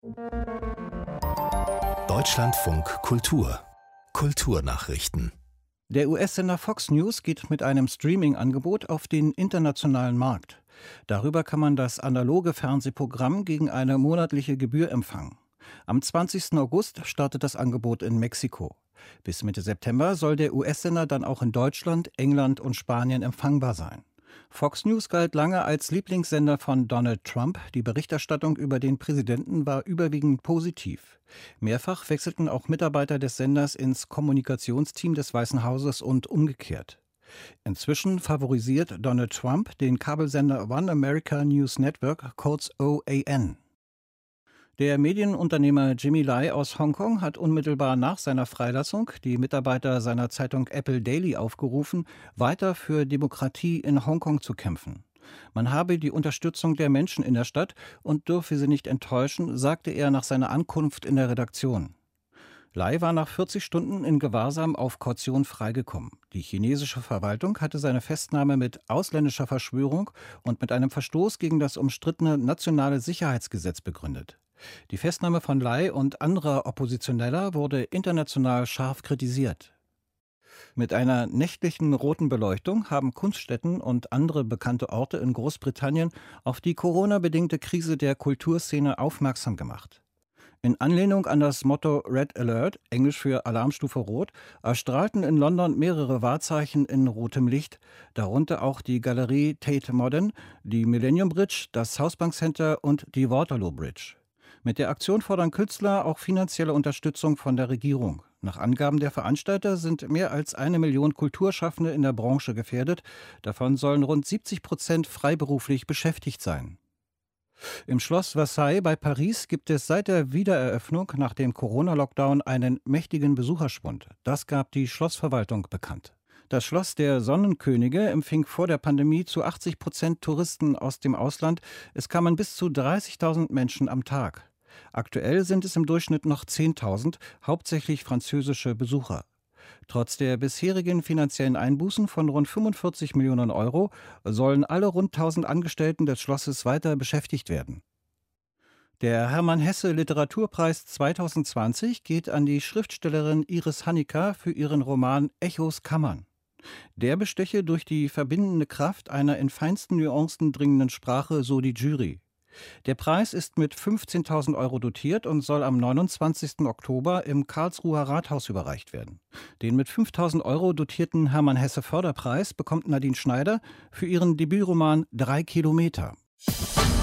Deutschlandfunk Kultur Kulturnachrichten. Der US-Sender Fox News geht mit einem Streaming-Angebot auf den internationalen Markt. Darüber kann man das analoge Fernsehprogramm gegen eine monatliche Gebühr empfangen. Am 20. August startet das Angebot in Mexiko. Bis Mitte September soll der US-Sender dann auch in Deutschland, England und Spanien empfangbar sein. Fox News galt lange als Lieblingssender von Donald Trump. Die Berichterstattung über den Präsidenten war überwiegend positiv. Mehrfach wechselten auch Mitarbeiter des Senders ins Kommunikationsteam des Weißen Hauses und umgekehrt. Inzwischen favorisiert Donald Trump den Kabelsender One America News Network, kurz OAN. Der Medienunternehmer Jimmy Lai aus Hongkong hat unmittelbar nach seiner Freilassung die Mitarbeiter seiner Zeitung Apple Daily aufgerufen, weiter für Demokratie in Hongkong zu kämpfen. Man habe die Unterstützung der Menschen in der Stadt und dürfe sie nicht enttäuschen, sagte er nach seiner Ankunft in der Redaktion. Lai war nach 40 Stunden in Gewahrsam auf Kaution freigekommen. Die chinesische Verwaltung hatte seine Festnahme mit ausländischer Verschwörung und mit einem Verstoß gegen das umstrittene nationale Sicherheitsgesetz begründet. Die Festnahme von Lai und anderer Oppositioneller wurde international scharf kritisiert. Mit einer nächtlichen roten Beleuchtung haben Kunststätten und andere bekannte Orte in Großbritannien auf die Corona-bedingte Krise der Kulturszene aufmerksam gemacht. In Anlehnung an das Motto Red Alert, englisch für Alarmstufe Rot, erstrahlten in London mehrere Wahrzeichen in rotem Licht, darunter auch die Galerie Tate Modern, die Millennium Bridge, das South Bank Center und die Waterloo Bridge. Mit der Aktion fordern Künstler auch finanzielle Unterstützung von der Regierung. Nach Angaben der Veranstalter sind mehr als 1 Million Kulturschaffende in der Branche gefährdet. Davon sollen rund 70% freiberuflich beschäftigt sein. Im Schloss Versailles bei Paris gibt es seit der Wiedereröffnung nach dem Corona-Lockdown einen mächtigen Besucherschwund. Das gab die Schlossverwaltung bekannt. Das Schloss der Sonnenkönige empfing vor der Pandemie zu 80% Touristen aus dem Ausland. Es kamen bis zu 30.000 Menschen am Tag. Aktuell sind es im Durchschnitt noch 10.000, hauptsächlich französische Besucher. Trotz der bisherigen finanziellen Einbußen von rund 45 Millionen Euro sollen alle rund 1.000 Angestellten des Schlosses weiter beschäftigt werden. Der Hermann-Hesse-Literaturpreis 2020 geht an die Schriftstellerin Iris Hanicka für ihren Roman Echos Kammern. Der besteche durch die verbindende Kraft einer in feinsten Nuancen dringenden Sprache, so die Jury. Der Preis ist mit 15.000 Euro dotiert und soll am 29. Oktober im Karlsruher Rathaus überreicht werden. Den mit 5.000 Euro dotierten Hermann-Hesse-Förderpreis bekommt Nadine Schneider für ihren Debütroman 3 Kilometer.